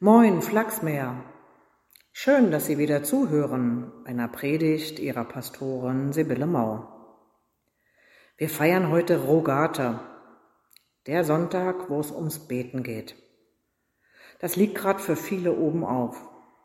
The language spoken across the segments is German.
Moin, Flachsmeer! Schön, dass Sie wieder zuhören einer Predigt Ihrer Pastorin Sibylle Mau. Wir feiern heute Rogate, der Sonntag, wo es ums Beten geht. Das liegt gerade für viele oben auf.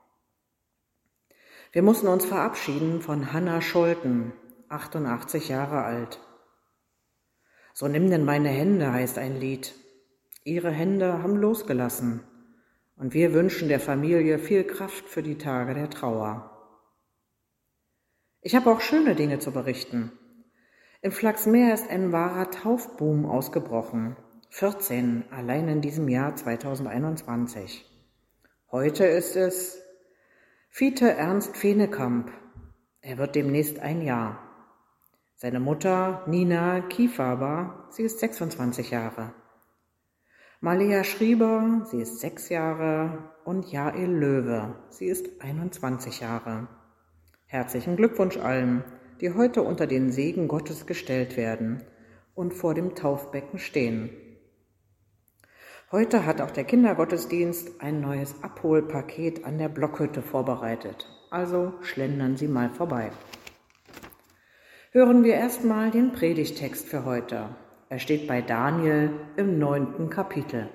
Wir mussten uns verabschieden von Hanna Scholten, 88 Jahre alt. So nimm denn meine Hände, heißt ein Lied. Ihre Hände haben losgelassen. Und wir wünschen der Familie viel Kraft für die Tage der Trauer. Ich habe auch schöne Dinge zu berichten. In Flachsmeer ist ein wahrer Taufboom ausgebrochen. 14 allein in diesem Jahr 2021. Heute ist es Fiete Ernst Fehnekamp. Er wird demnächst 1 Jahr. Seine Mutter Nina Kiefaber, sie ist 26 Jahre. Malia Schrieber, sie ist 6 Jahre, und Jael Löwe, sie ist 21 Jahre. Herzlichen Glückwunsch allen, die heute unter den Segen Gottes gestellt werden und vor dem Taufbecken stehen. Heute hat auch der Kindergottesdienst ein neues Abholpaket an der Blockhütte vorbereitet, also schlendern Sie mal vorbei. Hören wir erstmal den Predigtext für heute. Er steht bei Daniel im 9. Kapitel.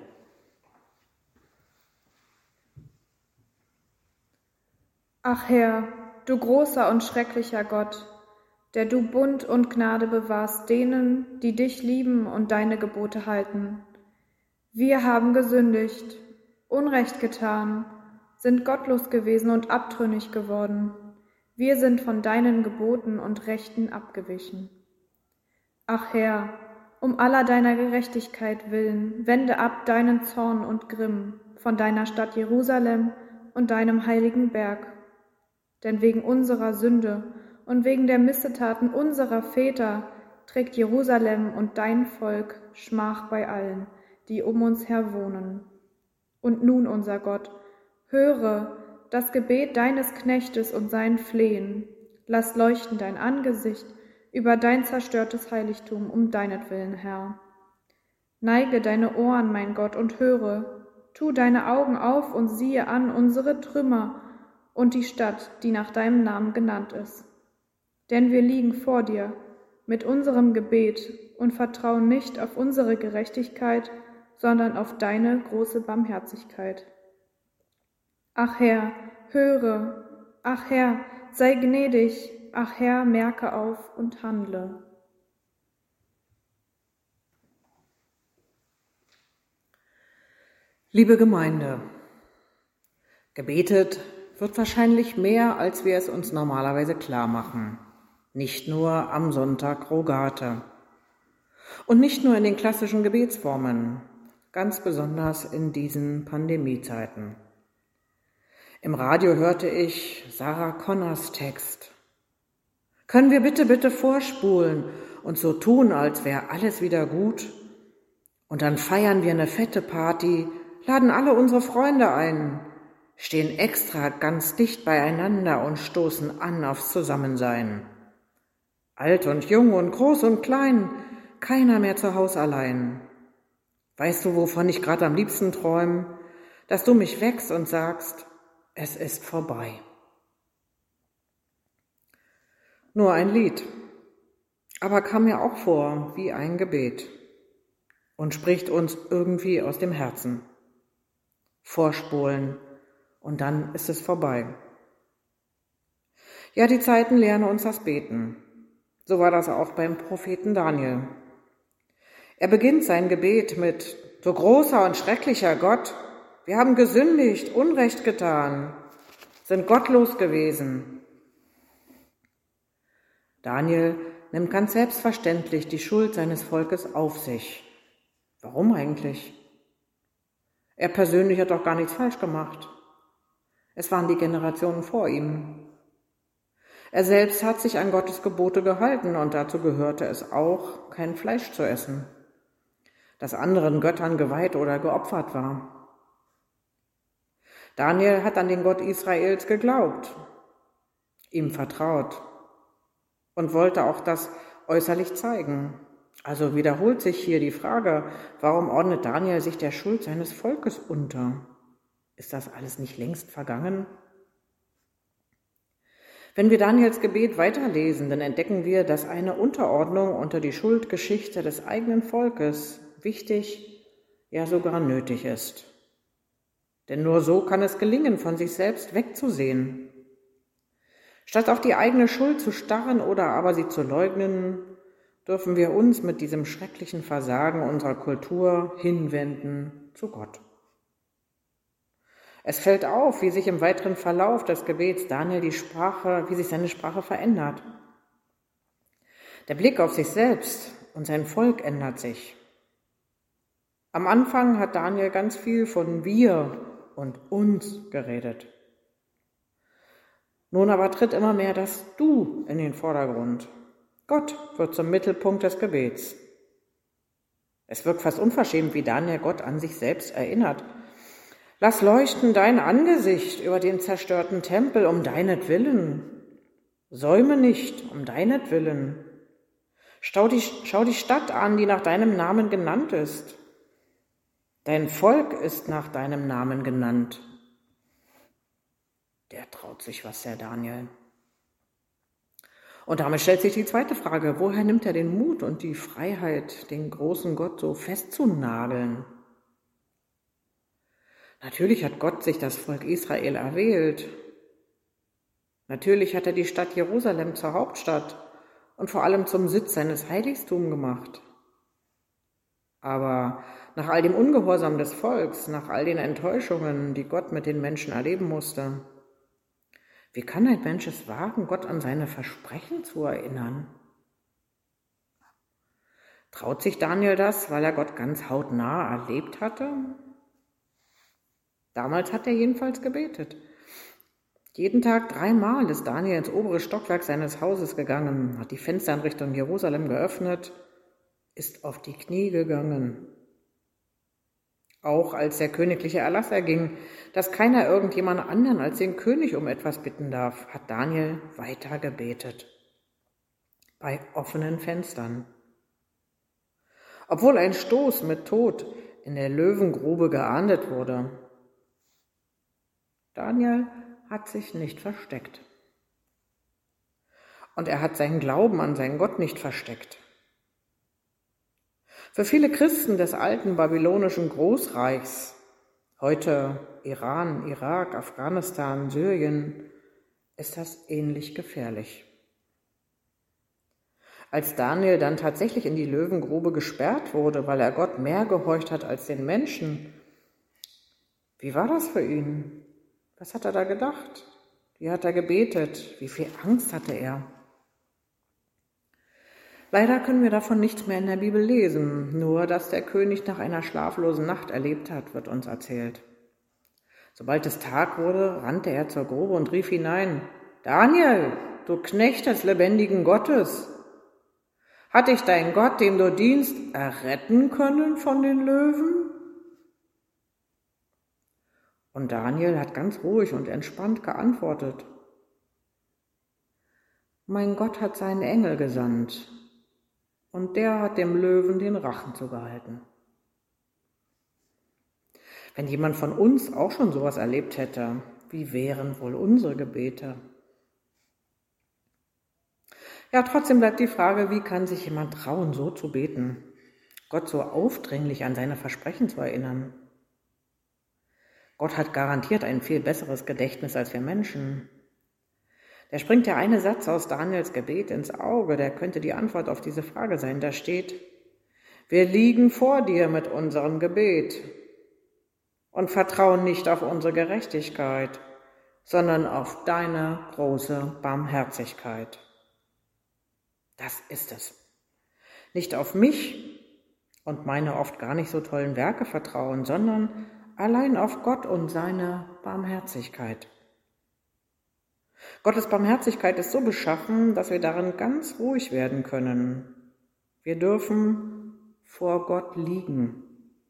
Ach Herr, du großer und schrecklicher Gott, der du Bund und Gnade bewahrst denen, die dich lieben und deine Gebote halten. Wir haben gesündigt, Unrecht getan, sind gottlos gewesen und abtrünnig geworden. Wir sind von deinen Geboten und Rechten abgewichen. Ach Herr, um aller deiner Gerechtigkeit willen, wende ab deinen Zorn und Grimm von deiner Stadt Jerusalem und deinem heiligen Berg. Denn wegen unserer Sünde und wegen der Missetaten unserer Väter trägt Jerusalem und dein Volk Schmach bei allen, die um uns her wohnen. Und nun, unser Gott, höre das Gebet deines Knechtes und sein Flehen. Lass leuchten dein Angesicht über dein zerstörtes Heiligtum um deinetwillen, Herr. Neige deine Ohren, mein Gott, und höre, tu deine Augen auf und siehe an unsere Trümmer und die Stadt, die nach deinem Namen genannt ist. Denn wir liegen vor dir mit unserem Gebet und vertrauen nicht auf unsere Gerechtigkeit, sondern auf deine große Barmherzigkeit. Ach Herr, höre, ach Herr, sei gnädig, ach Herr, merke auf und handle. Liebe Gemeinde, gebetet wird wahrscheinlich mehr, als wir es uns normalerweise klar machen. Nicht nur am Sonntag Rogate. Und nicht nur in den klassischen Gebetsformen, ganz besonders in diesen Pandemiezeiten. Im Radio hörte ich Sarah Connors Text. Können wir bitte vorspulen und so tun, als wäre alles wieder gut? Und dann feiern wir eine fette Party, laden alle unsere Freunde ein, stehen extra ganz dicht beieinander und stoßen an aufs Zusammensein. Alt und jung und groß und klein, keiner mehr zu Haus allein. Weißt du, wovon ich gerade am liebsten träume? Dass du mich weckst und sagst, es ist vorbei. Nur ein Lied, aber kam mir auch vor wie ein Gebet und spricht uns irgendwie aus dem Herzen. Vorspulen und dann ist es vorbei. Ja, die Zeiten lehren uns das Beten. So war das auch beim Propheten Daniel. Er beginnt sein Gebet mit: Du großer und schrecklicher Gott, wir haben gesündigt, Unrecht getan, sind gottlos gewesen. Daniel nimmt ganz selbstverständlich die Schuld seines Volkes auf sich. Warum eigentlich? Er persönlich hat doch gar nichts falsch gemacht. Es waren die Generationen vor ihm. Er selbst hat sich an Gottes Gebote gehalten und dazu gehörte es auch, kein Fleisch zu essen, das anderen Göttern geweiht oder geopfert war. Daniel hat an den Gott Israels geglaubt, ihm vertraut und wollte auch das äußerlich zeigen. Also wiederholt sich hier die Frage, warum ordnet Daniel sich der Schuld seines Volkes unter? Ist das alles nicht längst vergangen? Wenn wir Daniels Gebet weiterlesen, dann entdecken wir, dass eine Unterordnung unter die Schuldgeschichte des eigenen Volkes wichtig, ja sogar nötig ist. Denn nur so kann es gelingen, von sich selbst wegzusehen. Statt auf die eigene Schuld zu starren oder aber sie zu leugnen, dürfen wir uns mit diesem schrecklichen Versagen unserer Kultur hinwenden zu Gott. Es fällt auf, wie sich im weiteren Verlauf des Gebets Daniel wie sich seine Sprache verändert. Der Blick auf sich selbst und sein Volk ändert sich. Am Anfang hat Daniel ganz viel von wir und uns geredet. Nun aber tritt immer mehr das Du in den Vordergrund. Gott wird zum Mittelpunkt des Gebets. Es wirkt fast unverschämt, wie Daniel Gott an sich selbst erinnert. Lass leuchten dein Angesicht über den zerstörten Tempel um deinetwillen. Säume nicht um deinetwillen. Schau die Stadt an, die nach deinem Namen genannt ist. Dein Volk ist nach deinem Namen genannt. Der traut sich was, der Daniel. Und damit stellt sich die zweite Frage, woher nimmt er den Mut und die Freiheit, den großen Gott so festzunageln? Natürlich hat Gott sich das Volk Israel erwählt. Natürlich hat er die Stadt Jerusalem zur Hauptstadt und vor allem zum Sitz seines Heiligtums gemacht. Aber nach all dem Ungehorsam des Volks, nach all den Enttäuschungen, die Gott mit den Menschen erleben musste, wie kann ein Mensch es wagen, Gott an seine Versprechen zu erinnern? Traut sich Daniel das, weil er Gott ganz hautnah erlebt hatte? Damals hat er jedenfalls gebetet. Jeden Tag 3-mal ist Daniel ins obere Stockwerk seines Hauses gegangen, hat die Fenster in Richtung Jerusalem geöffnet, ist auf die Knie gegangen. Auch als der königliche Erlass erging, dass keiner irgendjemand anderen als den König um etwas bitten darf, hat Daniel weiter gebetet. Bei offenen Fenstern. Obwohl ein Stoß mit Tod in der Löwengrube geahndet wurde. Daniel hat sich nicht versteckt. Und er hat seinen Glauben an seinen Gott nicht versteckt. Für viele Christen des alten babylonischen Großreichs, heute Iran, Irak, Afghanistan, Syrien, ist das ähnlich gefährlich. Als Daniel dann tatsächlich in die Löwengrube gesperrt wurde, weil er Gott mehr gehorcht hat als den Menschen, wie war das für ihn? Was hat er da gedacht? Wie hat er gebetet? Wie viel Angst hatte er? Leider können wir davon nichts mehr in der Bibel lesen, nur dass der König nach einer schlaflosen Nacht erlebt hat, wird uns erzählt. Sobald es Tag wurde, rannte er zur Grube und rief hinein: Daniel, du Knecht des lebendigen Gottes, hat dich dein Gott, dem du dienst, erretten können von den Löwen? Und Daniel hat ganz ruhig und entspannt geantwortet: Mein Gott hat seinen Engel gesandt. Und der hat dem Löwen den Rachen zugehalten. Wenn jemand von uns auch schon sowas erlebt hätte, wie wären wohl unsere Gebete? Ja, trotzdem bleibt die Frage, wie kann sich jemand trauen, so zu beten, Gott so aufdringlich an seine Versprechen zu erinnern? Gott hat garantiert ein viel besseres Gedächtnis als wir Menschen. Da springt der eine Satz aus Daniels Gebet ins Auge, der könnte die Antwort auf diese Frage sein. Da steht: Wir liegen vor dir mit unserem Gebet und vertrauen nicht auf unsere Gerechtigkeit, sondern auf deine große Barmherzigkeit. Das ist es. Nicht auf mich und meine oft gar nicht so tollen Werke vertrauen, sondern allein auf Gott und seine Barmherzigkeit. Gottes Barmherzigkeit ist so beschaffen, dass wir darin ganz ruhig werden können. Wir dürfen vor Gott liegen.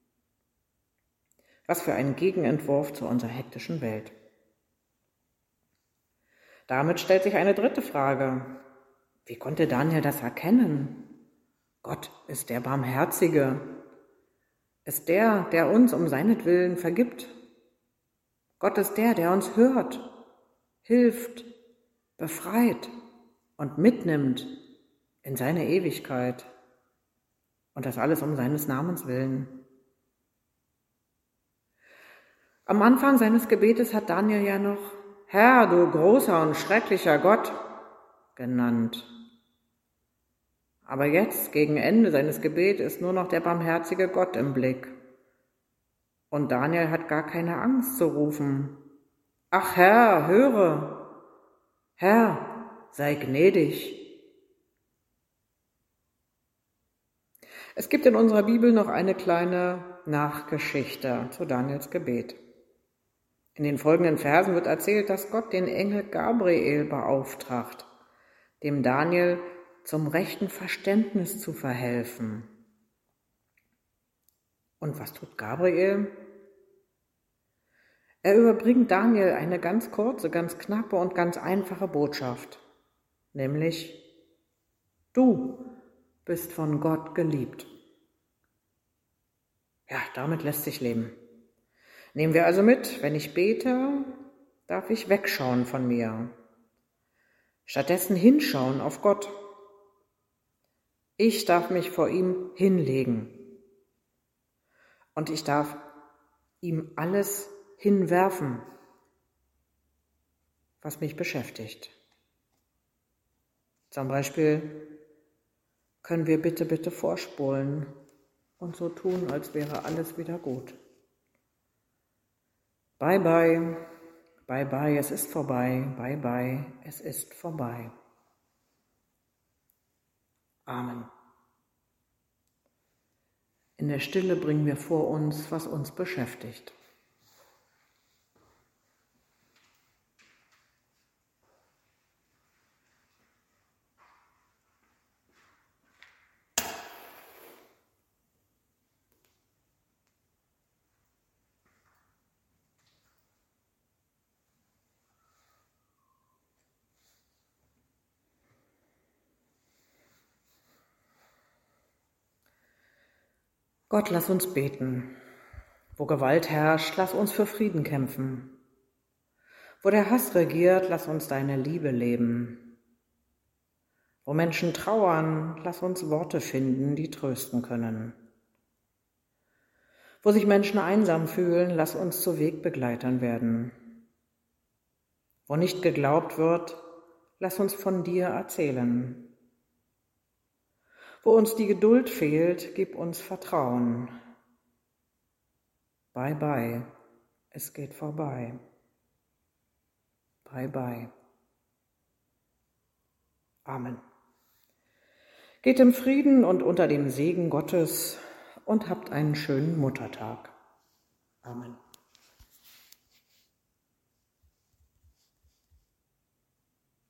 Was für ein Gegenentwurf zu unserer hektischen Welt. Damit stellt sich eine dritte Frage. Wie konnte Daniel das erkennen? Gott ist der Barmherzige, ist der, der uns um seinetwillen vergibt. Gott ist der uns hört, hilft, befreit und mitnimmt in seine Ewigkeit. Und das alles um seines Namens willen. Am Anfang seines Gebetes hat Daniel ja noch Herr, du großer und schrecklicher Gott genannt. Aber jetzt, gegen Ende seines Gebets, ist nur noch der barmherzige Gott im Blick. Und Daniel hat gar keine Angst zu rufen. Ach Herr, höre! Herr, sei gnädig! Es gibt in unserer Bibel noch eine kleine Nachgeschichte zu Daniels Gebet. In den folgenden Versen wird erzählt, dass Gott den Engel Gabriel beauftragt, dem Daniel zum rechten Verständnis zu verhelfen. Und was tut Gabriel? Er überbringt Daniel eine ganz kurze, ganz knappe und ganz einfache Botschaft, nämlich: Du bist von Gott geliebt. Ja, damit lässt sich leben. Nehmen wir also mit, wenn ich bete, darf ich wegschauen von mir. Stattdessen hinschauen auf Gott. Ich darf mich vor ihm hinlegen. Und ich darf ihm alles hinwerfen, was mich beschäftigt. Zum Beispiel können wir bitte vorspulen und so tun, als wäre alles wieder gut. Bye, bye, bye, bye, es ist vorbei, bye, bye, es ist vorbei. Amen. In der Stille bringen wir vor uns, was uns beschäftigt. Gott, lass uns beten. Wo Gewalt herrscht, lass uns für Frieden kämpfen. Wo der Hass regiert, lass uns deine Liebe leben. Wo Menschen trauern, lass uns Worte finden, die trösten können. Wo sich Menschen einsam fühlen, lass uns zu Wegbegleitern werden. Wo nicht geglaubt wird, lass uns von dir erzählen. Wo uns die Geduld fehlt, gib uns Vertrauen. Bye, bye, es geht vorbei. Bye, bye. Amen. Geht im Frieden und unter dem Segen Gottes und habt einen schönen Muttertag. Amen.